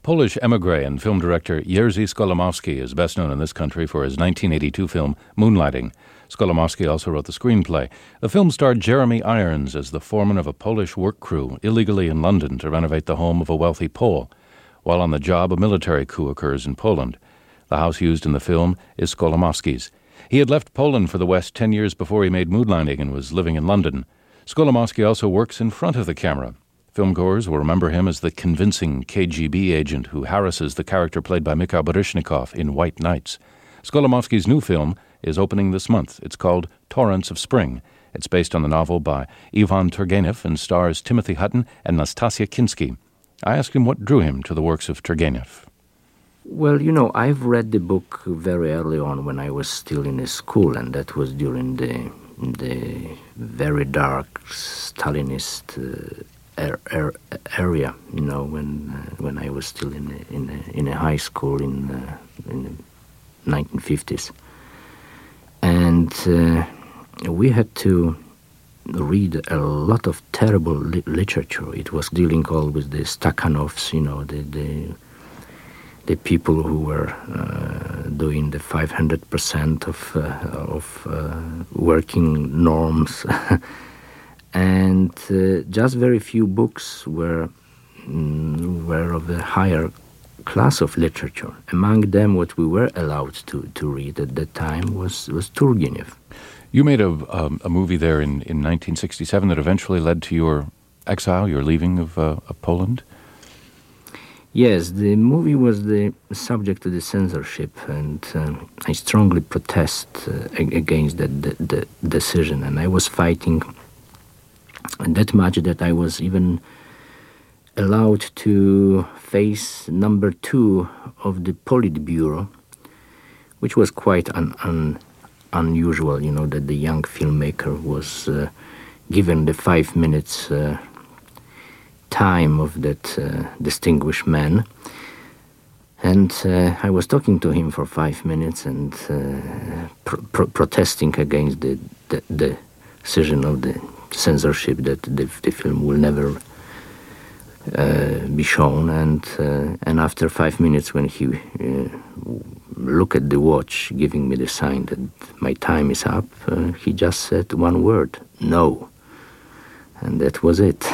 Polish émigré and film director Jerzy Skolimowski is best known in this country for his 1982 film Moonlighting. Skolimowski also wrote the screenplay. The film starred Jeremy Irons as the foreman of a Polish work crew illegally in London to renovate the home of a wealthy Pole. While on the job, a military coup occurs in Poland. The house used in the film is Skolimowski's. He had left Poland for the West 10 years before he made Moonlighting and was living in London. Skolimowski also works in front of the camera. Filmgoers will remember him as the convincing KGB agent who harasses the character played by Mikhail Baryshnikov in White Nights. Skolimowski's new film is opening this month. It's called Torrents of Spring. It's based on the novel by Ivan Turgenev and stars Timothy Hutton and Nastasia Kinski. I asked him what drew him to the works of Turgenev. Well, I've read the book very early on when I was still in a school, and that was during the very dark Stalinist area, when I was still in a high school in the 1950s, and we had to read a lot of terrible literature. It was dealing all with the Stakhanovs, the people who were doing the 500% of working norms. And just very few books were of a higher class of literature. Among them, what we were allowed to read at that time was Turgenev. You made a movie there in 1967 that eventually led to your exile, your leaving of Poland? Yes, the movie was the subject of the censorship, and I strongly protest against that decision, and I was fighting that much that I was even allowed to face number 2 of the Politburo, which was quite unusual, that the young filmmaker was given the 5 minutes time of that distinguished man. And I was talking to him for 5 minutes and protesting against the decision of the censorship that the film will never be shown. And after 5 minutes, when he looked at the watch, giving me the sign that my time is up, he just said one word: no. And that was it.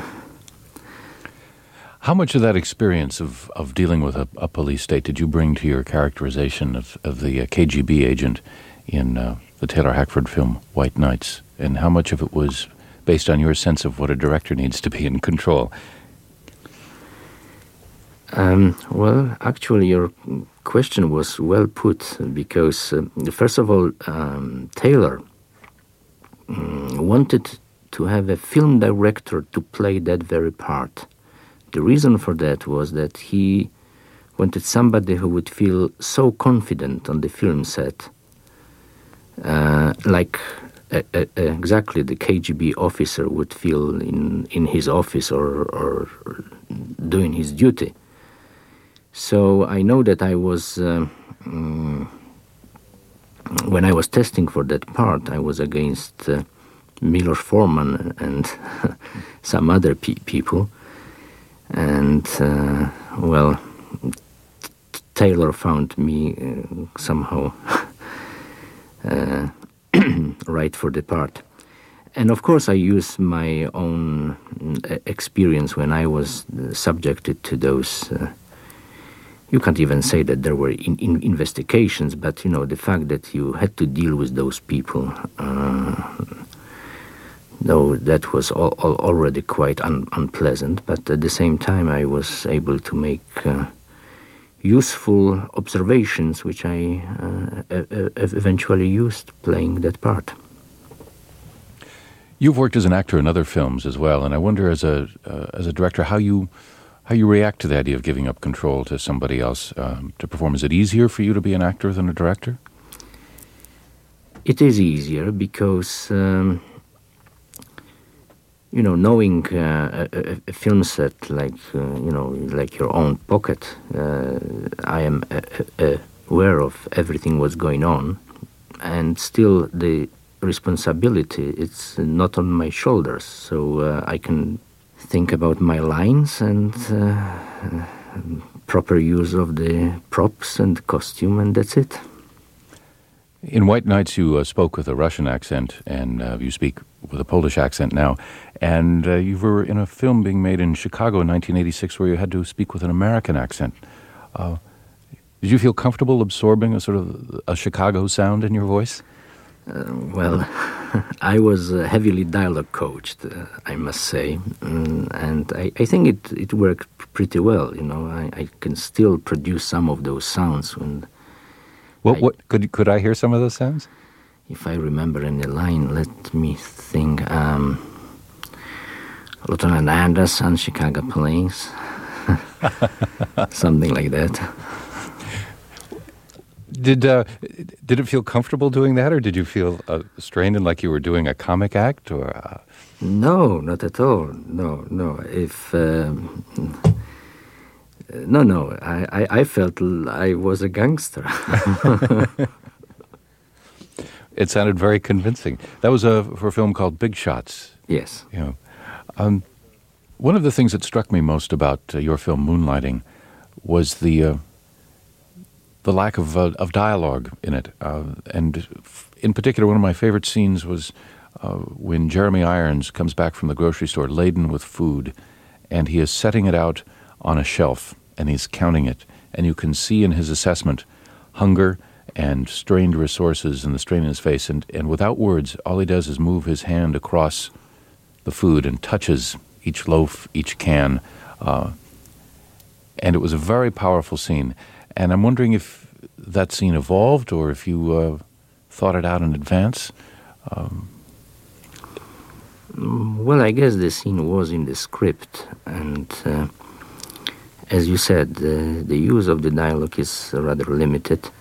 How much of that experience of dealing with a police state did you bring to your characterization of the KGB agent in the Taylor Hackford film White Nights? And how much of it was based on your sense of what a director needs to be in control? Well, actually, your question was well put, because first of all, Taylor wanted to have a film director to play that very part. The reason for that was that he wanted somebody who would feel so confident on the film set, like exactly the KGB officer would feel in his office or doing his duty. So I know that I was, when I was testing for that part, I was against Milos Forman and some other people. And, Taylor found me somehow right for the part. And of course I used my own experience when I was subjected to those, you can't even say that there were investigations, but the fact that you had to deal with those people, though that was already quite unpleasant, but at the same time I was able to make useful observations, which I eventually used playing that part. You've worked as an actor in other films as well, and I wonder, as a director, how you react to the idea of giving up control to somebody else to perform. Is it easier for you to be an actor than a director? It is easier because knowing a film set like your own pocket, I am aware of everything what's going on, and still the responsibility, it's not on my shoulders, so I can think about my lines and proper use of the props and costume, and that's it. In White Nights, you spoke with a Russian accent, and you speak with a Polish accent now. And you were in a film being made in Chicago in 1986 where you had to speak with an American accent. Did you feel comfortable absorbing a sort of a Chicago sound in your voice? Well, I was heavily dialogue coached, I must say, and I think it worked pretty well. You know, I can still produce some of those sounds. What could I hear some of those sounds? If I remember any line, let me think. Lieutenant Anderson, Chicago Police, something like that. Did it feel comfortable doing that, or did you feel strained and like you were doing a comic act? Or No, not at all. No. If no, I felt I was a gangster. It sounded very convincing. That was for a film called Big Shots. Yes. You know, one of the things that struck me most about your film Moonlighting was the lack of dialogue in it, and in particular, one of my favorite scenes was when Jeremy Irons comes back from the grocery store laden with food, and he is setting it out on a shelf, and he's counting it, and you can see in his assessment hunger and strained resources and the strain in his face, and without words, all he does is move his hand across the food and touches each loaf, each can, and it was a very powerful scene. And I'm wondering if that scene evolved or if you thought it out in advance. Well, I guess the scene was in the script, and as you said, the use of the dialogue is rather limited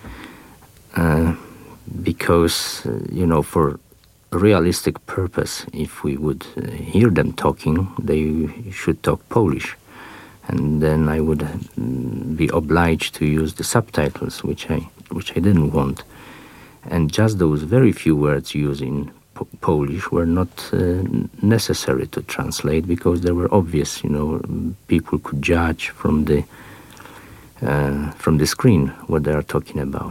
because, for a realistic purpose, if we would hear them talking, they should talk Polish. And then I would be obliged to use the subtitles, which I didn't want. And just those very few words used in Polish were not necessary to translate because they were obvious. People could judge from the screen what they are talking about.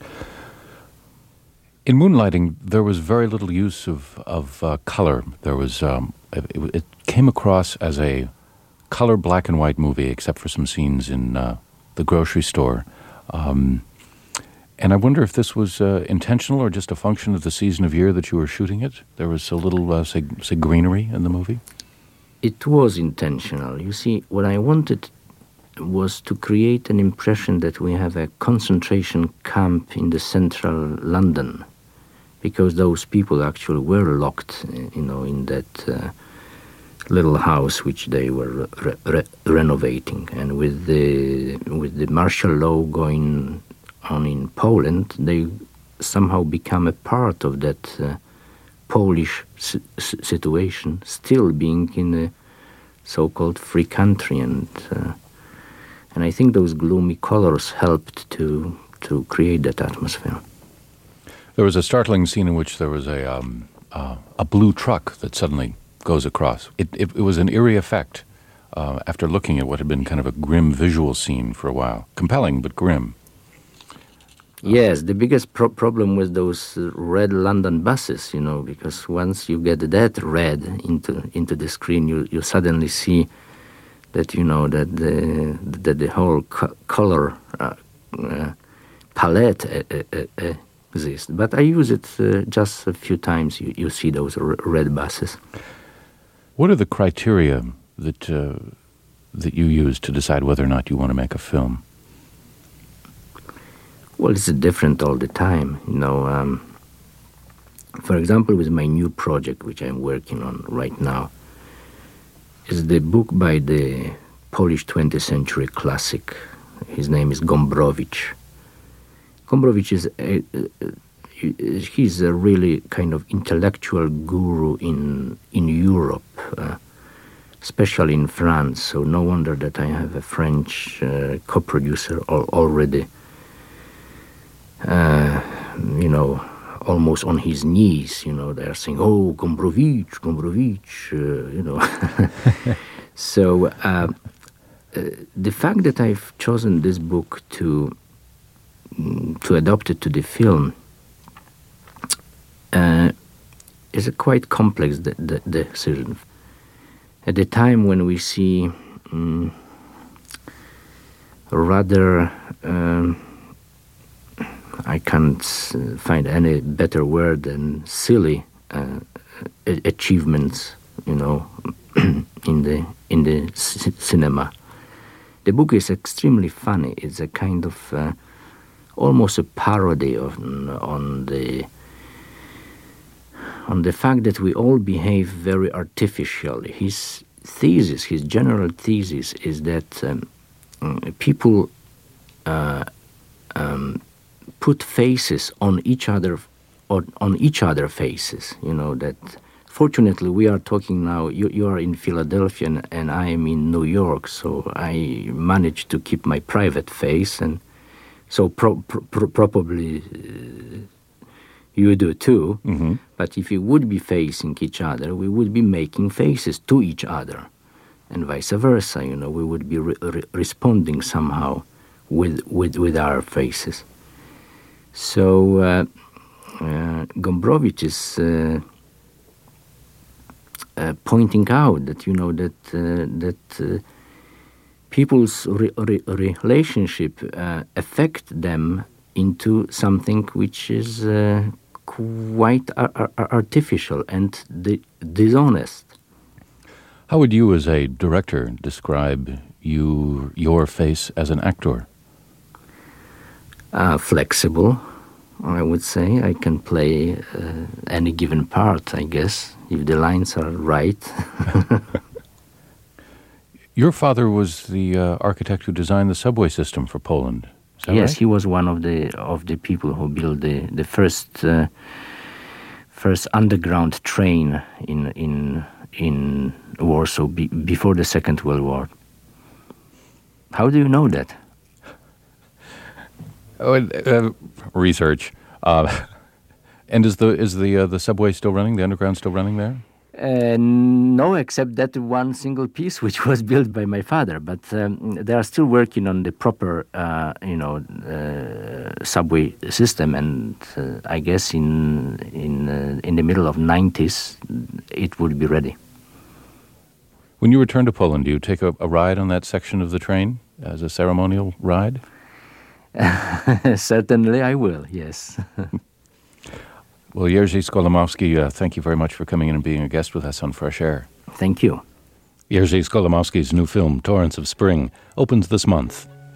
In Moonlighting, there was very little use of color. There was it came across as a color black and white movie, except for some scenes in the grocery store. And I wonder if this was intentional or just a function of the season of year that you were shooting it. There was so little, say, greenery in the movie. It was intentional. You see, what I wanted was to create an impression that we have a concentration camp in the central London, because those people actually were locked, in that little house which they were renovating, and with the martial law going on in Poland, they somehow become a part of that Polish situation, still being in a so-called free country, and I think those gloomy colors helped to create that atmosphere. There was a startling scene in which there was a blue truck that suddenly goes across. It was an eerie effect after looking at what had been kind of a grim visual scene for a while. Compelling, but grim. Yes, the biggest problem was those red London buses, because once you get that red into the screen, you suddenly see that, that the whole color palette exists. But I use it just a few times. You see those red buses. What are the criteria that you use to decide whether or not you want to make a film? Well, it's different all the time. For example, with my new project, which I'm working on right now, is the book by the Polish 20th century classic. His name is Gombrowicz. Gombrowicz he's a really kind of intellectual guru in Europe, especially in France. So no wonder that I have a French co-producer already, almost on his knees. They're saying, "Oh, Gombrowicz," So the fact that I've chosen this book to adapt it to the film is a quite complex decision. At the time when we see rather, I can't find any better word than silly achievements, in the cinema. The book is extremely funny. It's a kind of almost a parody on the fact that we all behave very artificially. His general thesis is that people put faces on each other faces. That fortunately we are talking now. You are in Philadelphia and I am in New York, so I managed to keep my private face, and so probably you do too. Mm-hmm. But if we would be facing each other, we would be making faces to each other, and vice versa. We would be responding somehow with our faces. So Gombrowicz is pointing out that that people's relationship affect them into something which is quite artificial and dishonest. How would you, as a director, describe your face as an actor? Flexible, I would say. I can play any given part, I guess, if the lines are right. Your father was the architect who designed the subway system for Poland. Is that yes, right? He was one of the people who built the first underground train in Warsaw before the Second World War. How do you know that? Research. And is the subway still running? The underground still running there? No, except that one single piece which was built by my father. But they are still working on the proper, subway system. And I guess in the middle of 90s, it would be ready. When you return to Poland, do you take a ride on that section of the train as a ceremonial ride? Certainly I will, yes. Well, Jerzy Skolimowski, thank you very much for coming in and being a guest with us on Fresh Air. Thank you. Jerzy Skolimowski's new film, Torrents of Spring, opens this month.